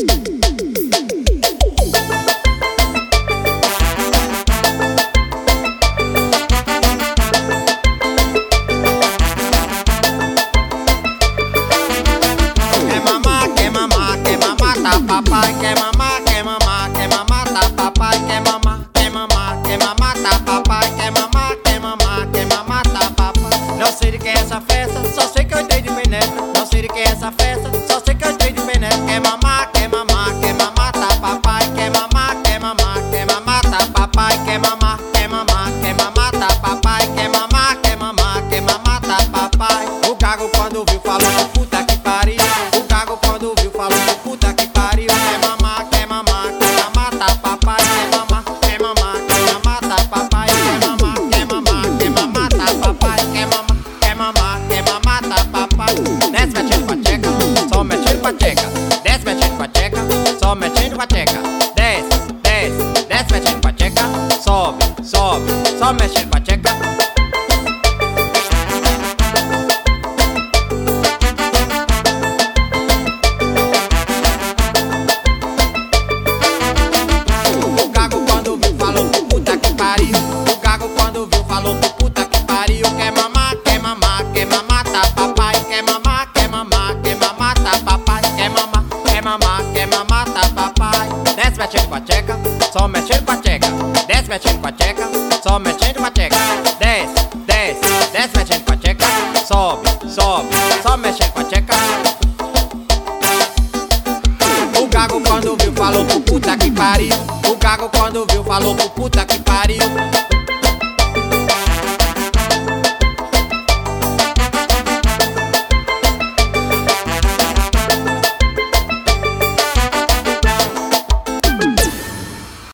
Papai quer mamar, quer mamar, quer mamar, tá papai quer mamar, quer mamar, quer mamar, tá papai quer mamar, quer mamar, quer mamar, tá papai. Não sei de que é essa festa, só sei que eu dei de penetra. Não sei de que é essa festa, só sei que eu dei de penetra. Quer mamar, quer mamar, quer mamar, tá papai quer mamar, quer mamar, quer mamar, tá papai quer mamar, quer mamar, quer mamar, tá papai quer mamar, quer mamar, quer mamar, tá papai. O gago quando viu falou puta que pariu. O gago quando viu falou puta que pariu. Quer mamar, quer mamar, quer mamar, tá papai. Quer mamar, quer mamar, quer mamar, tá papai. Quer mamar, quer mamar, quer mamar, tá papai. Quer mamar, quer mamar, quer mamar, tá papai. Desce mexendo com a tcheca, só mexendo com a tcheca. Desce mexendo com a tcheca, só mexendo com a tcheca. Desce, desce, desce mexendo com a tcheca. Sobe, sobe, só mexendo com a tcheca. O gago quando viu falou puta que pariu. Quer mamar, quer mamar, quer mamar, tá papai. Quer mamar, quer mamar, quer mamar, tá papai. Quer mamar, quer mamar, quer mamar, tá papai. Desce mexendo com a tcheca, só mexendo com a tcheca. Desce mexendo com a tcheca, só mexendo com a tcheca. Desce, desce, desce mexendo com a tcheca. Sobe, sobe, só mexendo com a tcheca. O gago quando viu falou puta que pariu. O gago quando viu falou puta que pariu.